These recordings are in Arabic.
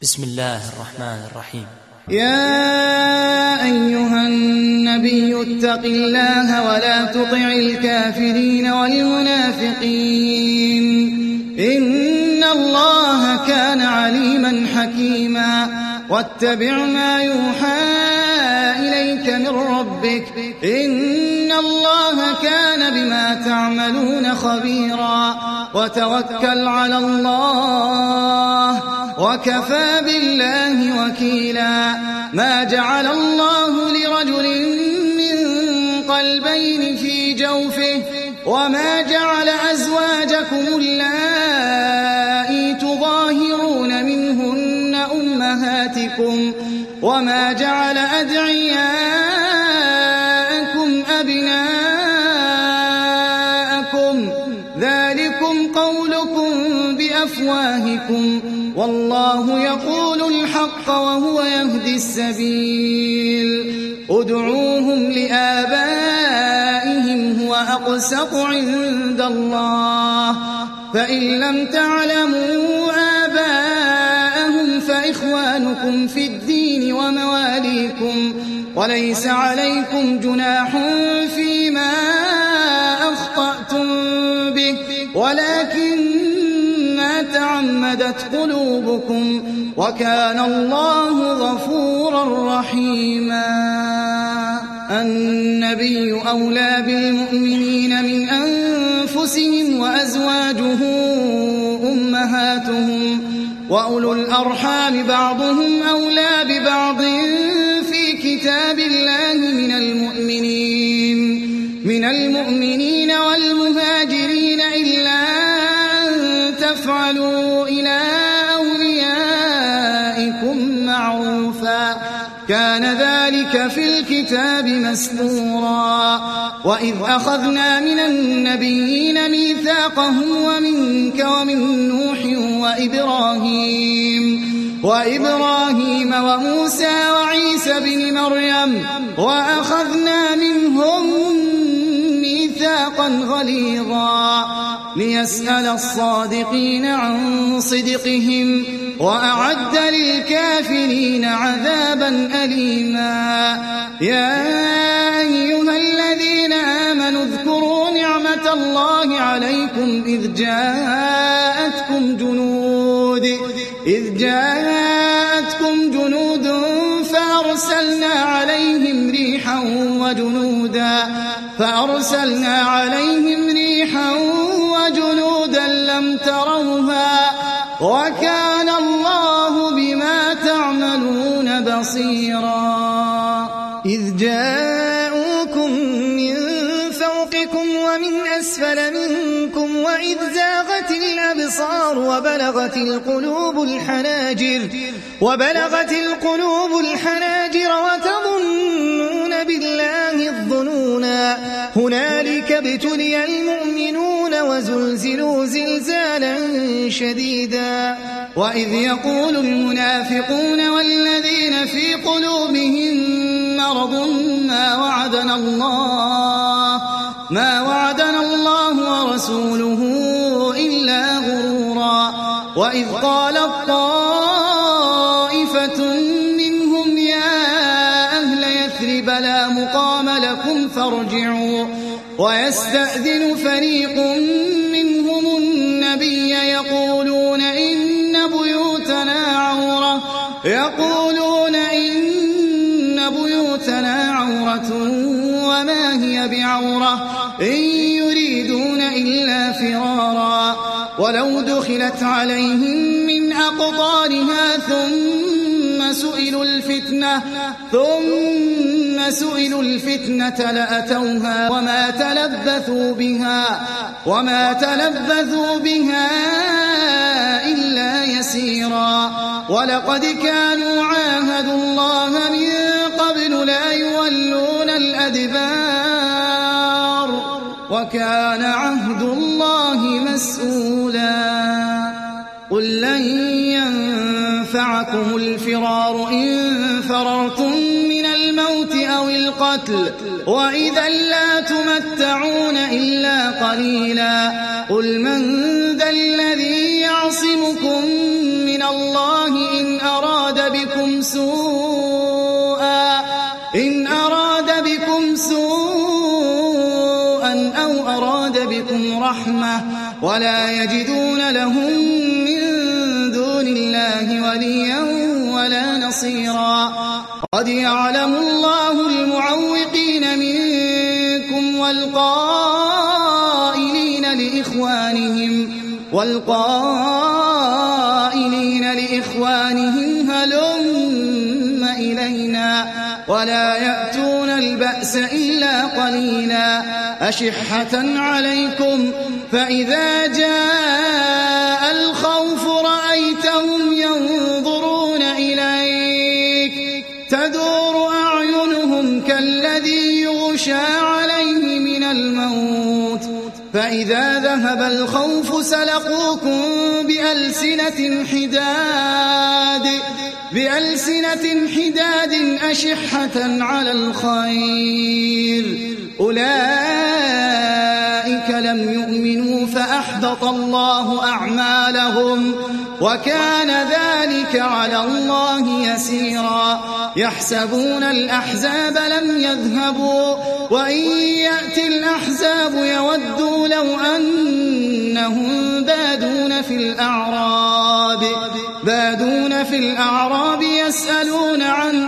بسم الله الرحمن الرحيم. يا أيها النبي اتق الله ولا تطع الكافرين والمنافقين إن الله كان عليما حكيما واتبع ما يوحى إليك من ربك إن الله كان بما تعملون خبيرا وتوكل على الله وكفى بالله وكيلا. ما جعل الله لرجل من قلبين في جوفه وما جعل أزواجكم اللائي تظاهرون منهن أمهاتكم وما جعل أدعياءكم أبناءكم ذلكم قولكم بأفواهكم والله يقول الحق وهو يهدي السبيل. ادعوهم لآبائهم هو أقسط عند الله فإن لم تعلموا آباءهم فإخوانكم في الدين ومواليكم وليس عليكم جناح فيما أخطأتم به ولكن ما تعمدت قلوبكم وكان الله غفورا رحيما. النبي أولى بالمؤمنين من أنفسهم وأزواجه أمهاتهم وأولو الأرحام بعضهم أولى ببعض في كتاب الله من المؤمنين والمهاجرين إلا تفعلوا إلى أوليائكم معروفا كان ذلك في الكتاب مسطورا. وإذ أخذنا من النبيين ميثاقهم ومنك ومن نوح وإبراهيم وموسى وعيسى بن مريم وأخذنا منهم ميثاقا غليظا ليسأل الصادقين عن صدقهم وأعد للكافرين عذابا أليما. يا أيها الذين آمنوا اذكروا نعمة الله عليكم إذ جاءتكم جنود فأرسلنا عليهم ريحا وجنودا لم تروها وكان الله بما تعملون بصيرا. إذ جاءوكم من فوقكم ومن أسفل منكم وإذ زاغت الأبصار وبلغت القلوب الحناجر وتظنون بالله الظنونا هنالك ابتلي المؤمنون وزلزلوا زلزالا شديدا. وإذ يقول المنافقون والذين في قلوبهم مرض ما وعدنا الله ورسوله إلا غرورا. وإذ قالت طائفة منهم يا أهل يثرب لا مقام لكم فارجعوا ويستأذن فريق منهم النبي يقولون إن بيوتنا عورة وما هي بعورة إن يريدون إلا فرارا ولو دخلت عليهم من أقطارها ثم سئلوا الفتنة لأتوها وما تلبثوا بها إلا يسيرا. ولقد كانوا عاهدوا الله من قبل لا يولون الأدبار وكان عهد الله مسؤولا. قل لن ينفعكم الفرار إن فررتم من الموت أو القتل وإذا لا تمتعون إلا قليلا. قل من ذا الذي يعصمكم من الله إن أراد أراد بكم سوءا أو أراد بكم رحمة ولا يجدون لهم من دون الله وليا ولا نصيرا. قد يعلم الله المعوقين منكم والقائلين لإخوانهم هلم إلينا ولا يأتون البأس إلا قليلا أشحة عليكم فإذا جاء الخوف رأيتهم ينظرون إليك تدور أعينهم كالذي يغشى عليه من الموت فإذا ذهب الخوف سلقوكم بألسنة حداد أشحة على الخير أولئك لم يؤمنوا فأحبط الله أعمالهم وكان ذلك على الله يسيرا. يحسبون الأحزاب لم يذهبوا وإن يأتي الأحزاب يودوا لو أنهم بادون في الأعراب يسألون عن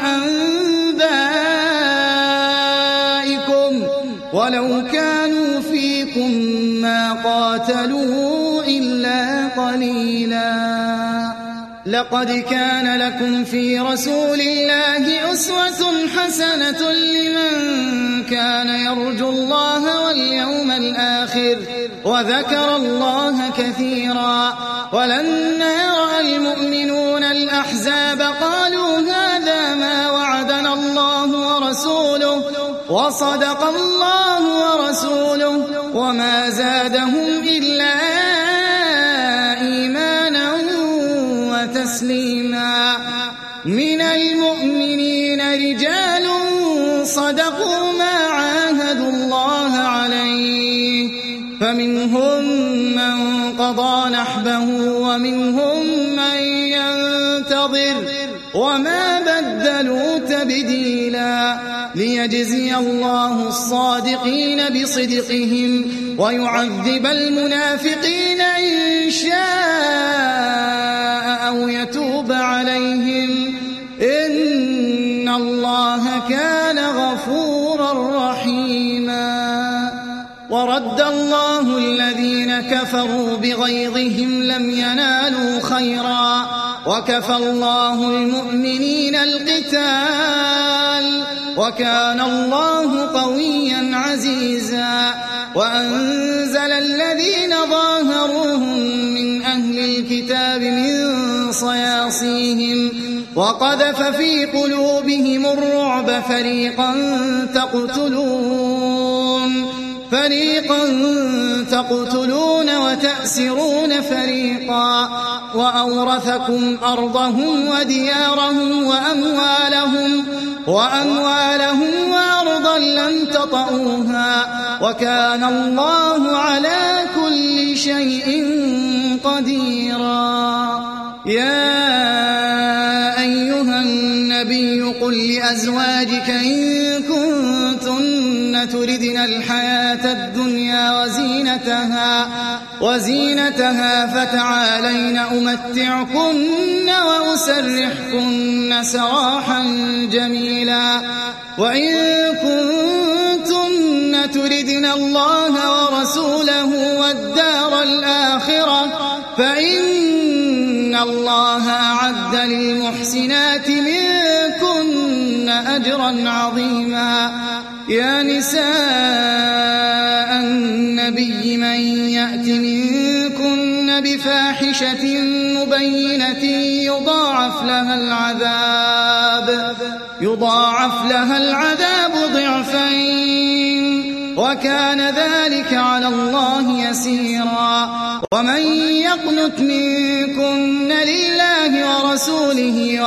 أنبائكم ولو كانوا فيكم ما قاتلوا إلا قليلا. لقد كان لكم في رسول الله أسوة حسنة لمن كان يرجو الله واليوم الآخر وذكر الله كثيرا. ولما يرى المؤمنون الأحزاب قالوا هذا ما وعدنا الله ورسوله وصدق الله ورسوله وما زادهم إلا إيمانا وتسليما. من المؤمنين رجال صدقوا ما عاهدوا الله عليه فمنهم من قضى نحبه ومنهم من ينتظر وما بدلوا تبديلا. ليجزي الله الصادقين بصدقهم ويعذب المنافقين إن شاء أو يتوب عليهم إن الله كان غفورا رحيما. ورد الله الذين كفروا بغيظهم لم ينالوا خيرا وكفى الله المؤمنين القتال وكان الله قويا عزيزا. وأنزل الذين ظاهروهم من أهل الكتاب من صياصيهم وقذف في قلوبهم الرعب فريقا تقتلون وتأسرون فريقا وأورثكم أرضهم وديارهم وأموالهم وأرضا لم تطئوها وكان الله على كل شيء قديرا. يا أيها النبي قل لأزواجك إن كنتن تردن الحياة الدنيا وزينتها فتعالين أمتعكن وأسرحكن سراحا جميلا. وإن كنتن تردن الله ورسوله والدار الآخرة فإن الله أعد للمحسنات منكن أجرا عظيما. يا نساء النبي من يأت منكن بفاحشة مبينة يضاعف لها العذاب ضعفين وكان ذلك على الله يسيرا. ومن يقنت منكن لله ورسوله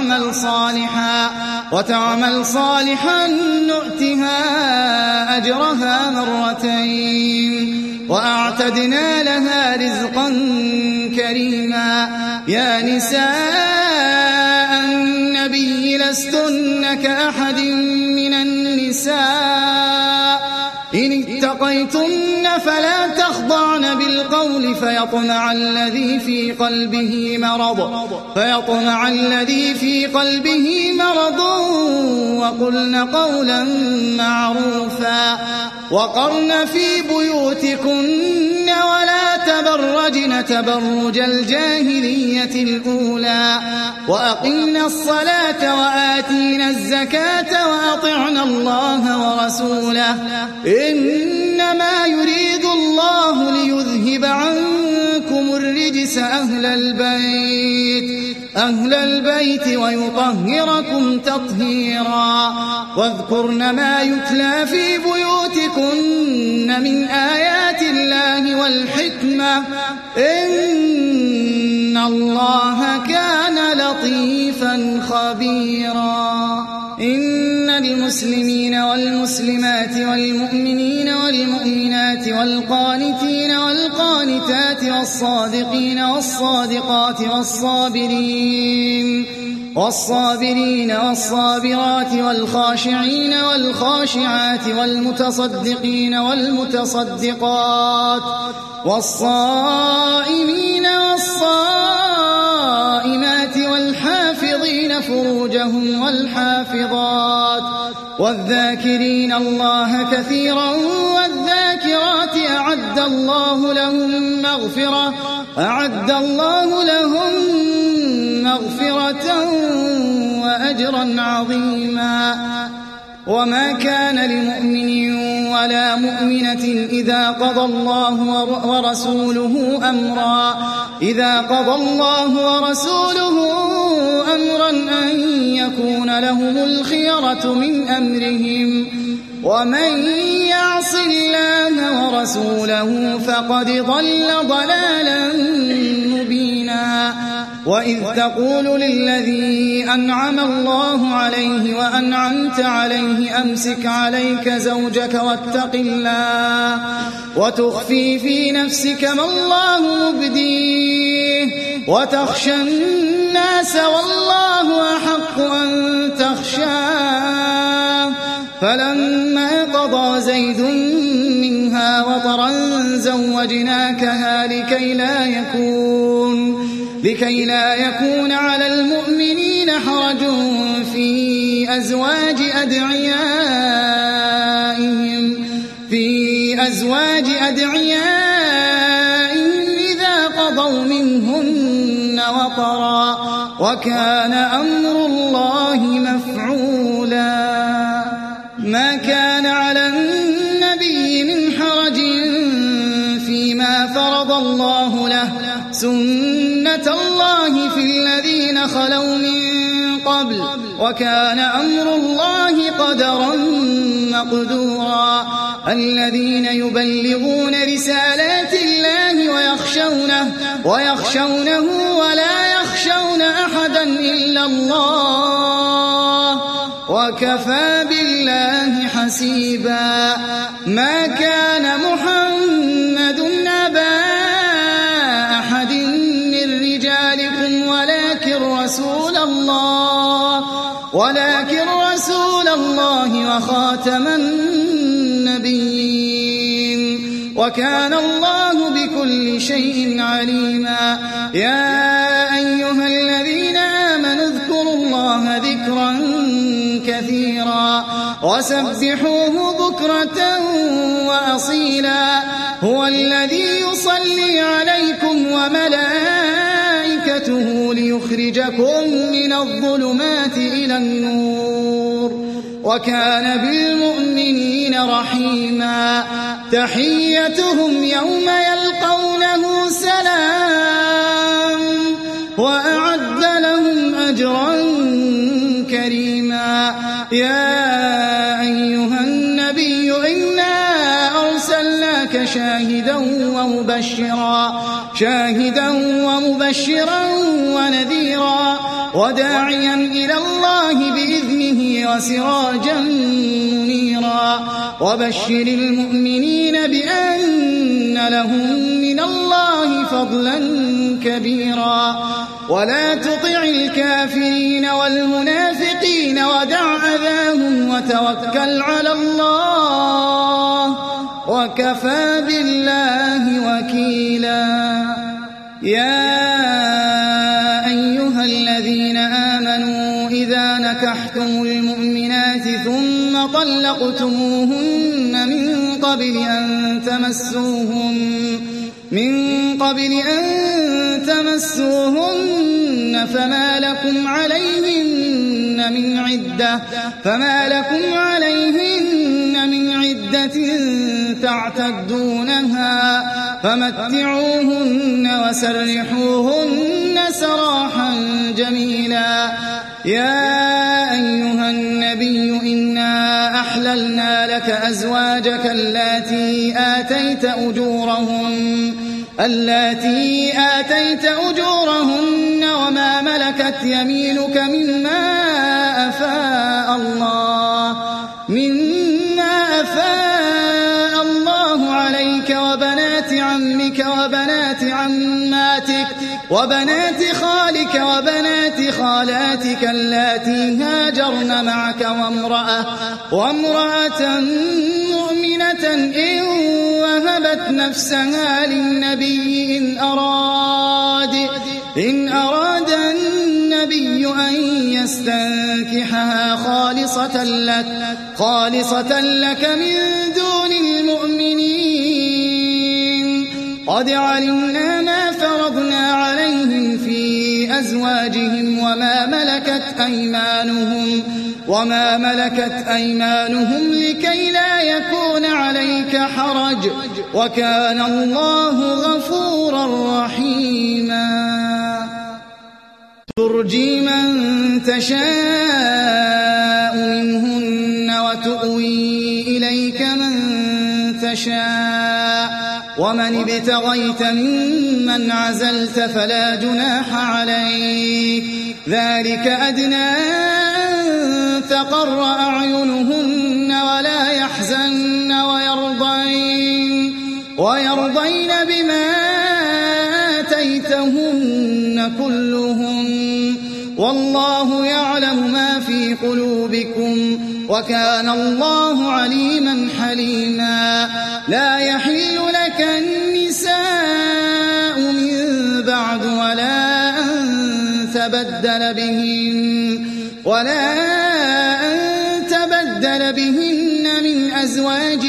وتعمل صالحا نؤتها أجرها مرتين وأعتدنا لها رزقا كريما. يا نساء لستن كأحد من النساء إن اتقيتن فلا تخضعن بالقول فيطمع الذي في قلبه مرض وقلن قولا معروفا وقرن في بيوتكن ولا تبرجن تبرج الجاهلية الأولى وأقمنا الصلاة وآتينا الزكاة وأطعنا الله ورسوله إنما يريد الله ليذهب عنكم الرجس أهل البيت ويطهركم تطهيرا واذكرن ما يتلى في بيوتكن من آيات الله والحكمة إن الله كان لطيفا خبيرا إن المسلمين والمسلمات والمؤمنين والمؤمنات والقانتين والقانتات والصادقين والصادقات والصابرين والصابرات والخاشعين والخاشعات والمتصدقين والمتصدقات والصائمين والصائمات والحافظين فروجهم والحافظات والذاكرين الله كثيرا والذاكرات أعد الله لهم مغفرة وأجرا عظيما وما كان لمؤمن ولا مؤمنة إذا قضى الله ورسوله أمرا أن يكون لهم الخيرة من أمرهم ومن يعص الله ورسوله فقد ضل ضلالا مبينا وإذ تقول للذي أنعم الله عليه وأنعمت عليه أمسك عليك زوجك واتق الله وتخفي في نفسك ما الله مبديه وتخشى الناس والله أحق أن تخشاه فلما قضى زيد منها وطرا زوجناكها لكي لا يكون على المؤمنين حرج في أزواج أدعيائهم إذا قضوا منهن وطرا وكان أمر الله مفعولا ما كان على النبي من حرج فيما فرض الله له سنة الله في الذين خلوا من قبل وكان أمر الله قدرا مقدورا الذين يبلغون رسالات الله ويخشونه ولا يخشون أحدا إلا الله وكفى بالله حسيبا ما كان محمد أبا أحد من رجالكم ولكن رسول الله وخاتم النبيين وكان الله بكل شيء عليما يا أيها الذين آمنوا اذكروا الله ذكرا كثيرا وسبحوه بكرة وأصيلا هو الذي يصلي عليكم وملائكته ليخرجكم من الظلمات إلى النور وكان بالمؤمنين رحيما تحيتهم يوم يلقونه سلام وأعد لهم أجرا كريما يا أيها النبي إنا أرسلناك شاهدا ومبشرا ونذيرا وداعيا إلى الله بإذنه وسراجا منيرا وبشر المؤمنين بأن لهم من الله فضلا كبيرا ولا تطع الكافرين والمنافقين ودع أذاهم وتوكل على الله وكفى بالله وكيلا يا أيها الذين آمنوا إذا نكحتم المؤمنات ثم طلقتموهن من قبل أن تمسوهن فما لكم عليهن من عدة تعتدونها فمتعوهن وسرحوهن سراحا جميلا يا أيها النبي إنا أحللنا لك أزواجك اللاتي آتيت أجورهن وما ملكت يمينك مما أفاء الله عليك وبنات عمك وبنات عماتك وبنات خالك وبنات خالاتك اللاتي هاجرن معك وامرأة مؤمنة إن وهبت نفسها للنبي إن أراد النبي أن يستنكحها خالصة لك من دون المؤمنين قد علمنا ما فرضنا عليهم في أزواجهم وما ملكت أيمانهم لكي لا يكون عليك حرج وكان الله غفورا رحيما ترجي من تشاء منهن وتؤوي إليك من تشاء ومن ابتغيت ممن عزلت فلا جناح عليك ذلك أدنى أن تقر أعينهن ولا يحزن ويرضين بما آتيتهن كلهم والله يعلم ما في قلوبكم وكان الله عليما حليما لا يحل لك النساء من بعد ولا أن تبدل بهن من أزواج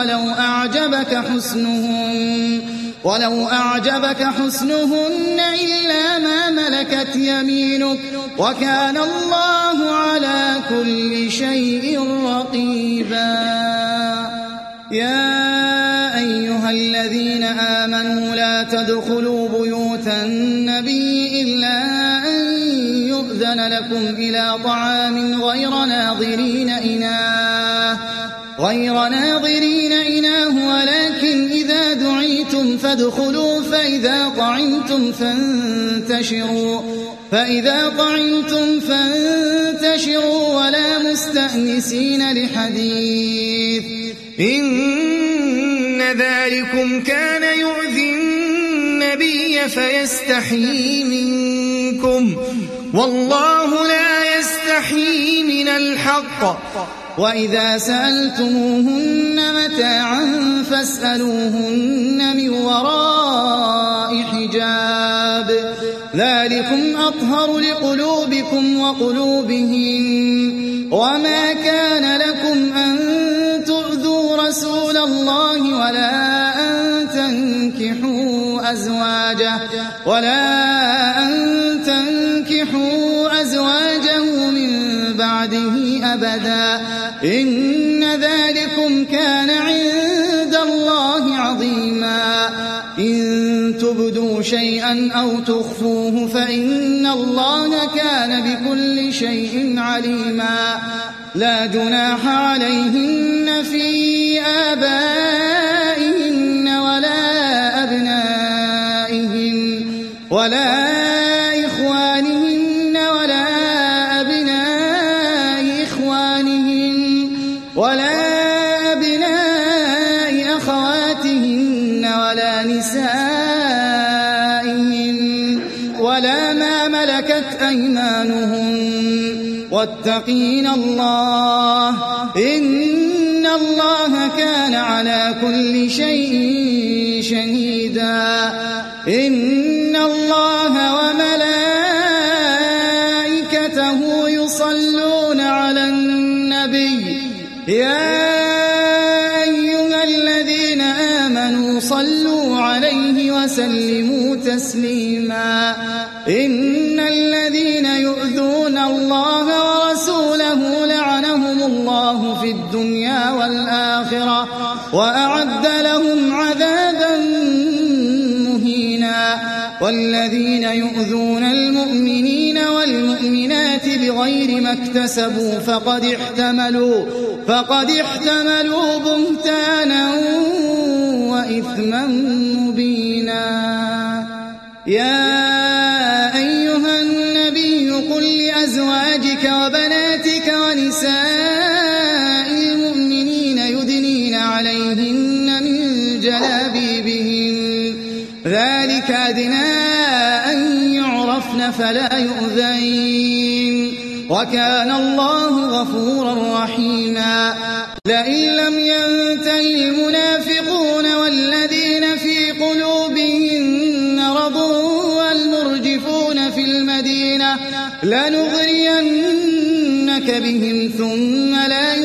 ولو أعجبك حسنهن إلا ما ملكت يمينك وكان الله على كل شيء رقيبا يا أيها الذين آمنوا لا تدخلوا بيوت النبي إلا أن يؤذن لكم إلى طعام غير ناظرين إناه ولكن إذا دعيتم فادخلوا فإذا طعمتم فانتشروا ولا مستأنسين لحديث إن ذلكم كان يؤذي النبي فيستحيي منكم والله لا يستحيي من الحق وإذا سألتموهن متاعا فاسألوهن من وراء حجاب ذلكم أطهر لقلوبكم وقلوبهم وما كان لكم أن تؤذوا رسول الله ولا أن تنكحوا أزواجه من بعده أبدا إن ذلكم كان عند الله عظيما إن تبدوا شيئا أو تخفوه فإن الله كان بكل شيء عليما لا جناح عليهن في آبائهن ولا أبنائهن ولا إخوانهن ولا أبناء إخوانهن ولا أبناء أخواتهن ولا نسائهن ولا ما واتقين الله إن الله كان على كل شيء شهيدا إن الله وملائكته يصلون على النبي يا أيها الذين آمنوا صلوا عليه وسلموا تسليما إن الذين يؤذون الله ورسوله لعنهم الله في الدنيا والآخرة وأعد لهم عذابا مهينا والذين يؤذون المؤمنين والمؤمنات بغير ما اكتسبوا فقد احتملوا بهتانا وإثما مبينا يا أيها النبي قل لأزواجك وبناتك ونساء المؤمنين يدنين عليهن من جلابيبهن ذلك أدنى أن يعرفن فلا يؤذين وكان الله غفورا رحيما لئن لم ينتهي المنافقون والذين في قلوبهم مرض والمرجفون في المدينة لنغرينك بهم ثم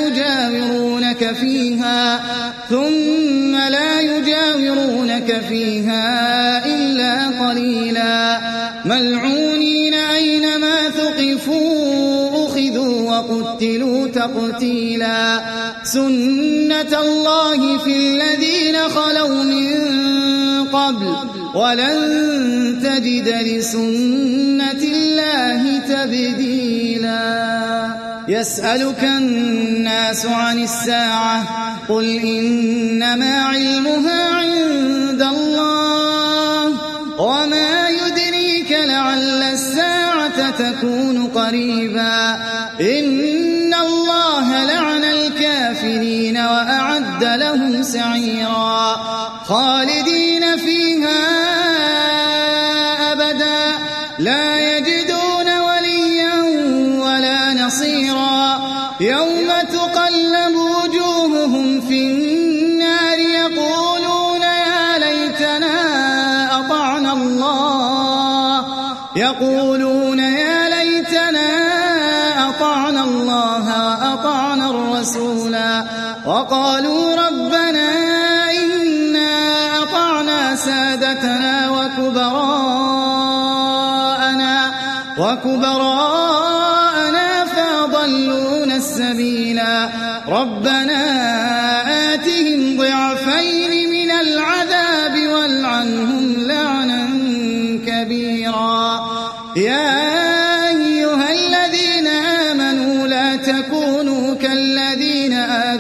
لا يجاورونك فيها إلا قليلا ملعونين أينما ثقفوا أخذوا وقتلوا تقتيلا سنة الله في الذين خلوا من قبل ولن تجد لسنة الله تبديلا يسألك الناس عن الساعة قل إنما علمها عند الله وما يدريك لعل الساعة تكون قريبا إن الله لعن الكافرين وأعد لهم سعيرا خالدين فيها أبدا لا يجدون وليا ولا نصيرا يوم تقلب وجوههم في النار يقولون يا ليتنا أطعنا الله وأطعنا الرسولا وقالوا ربنا إنا أطعنا سادتنا وكبراءنا فأضلونا السبيلا ربنا آتهم ضعفين من العذاب والعنهم لعنا كبيرا يا أيها الذين آمنوا لا تكونوا كالذين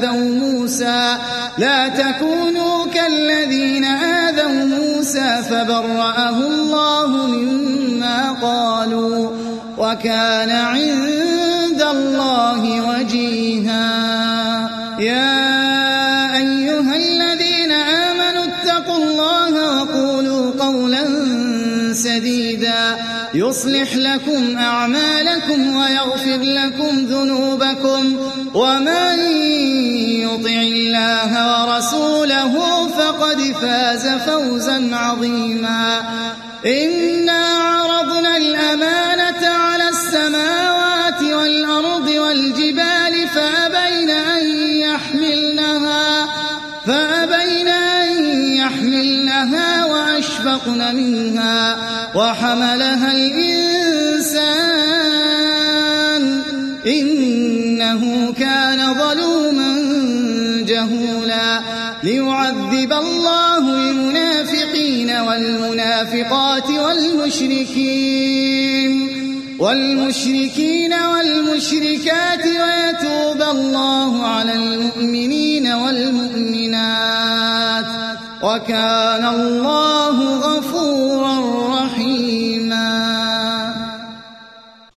آذوا موسى فبرأه الله مما قالوا وكان عند الله وجيها يا أيها الذين آمنوا اتقوا الله وقولوا قولا سديدا يصلح لكم أعمالكم ويغفر لكم ذنوبكم ومن يطع الله ورسوله فقد فاز فوزا عظيما إنا عرضنا الأمانة على السماوات والأرض والجبال فأبين أن يحملنها وأشفقن منها وحملها الإنسان إنه كان ظلوما جهولا ليعذب الله المنافقين والمنافقات والمشركين والمشركات ويتوب الله على المؤمنين والمؤمنات وكان الله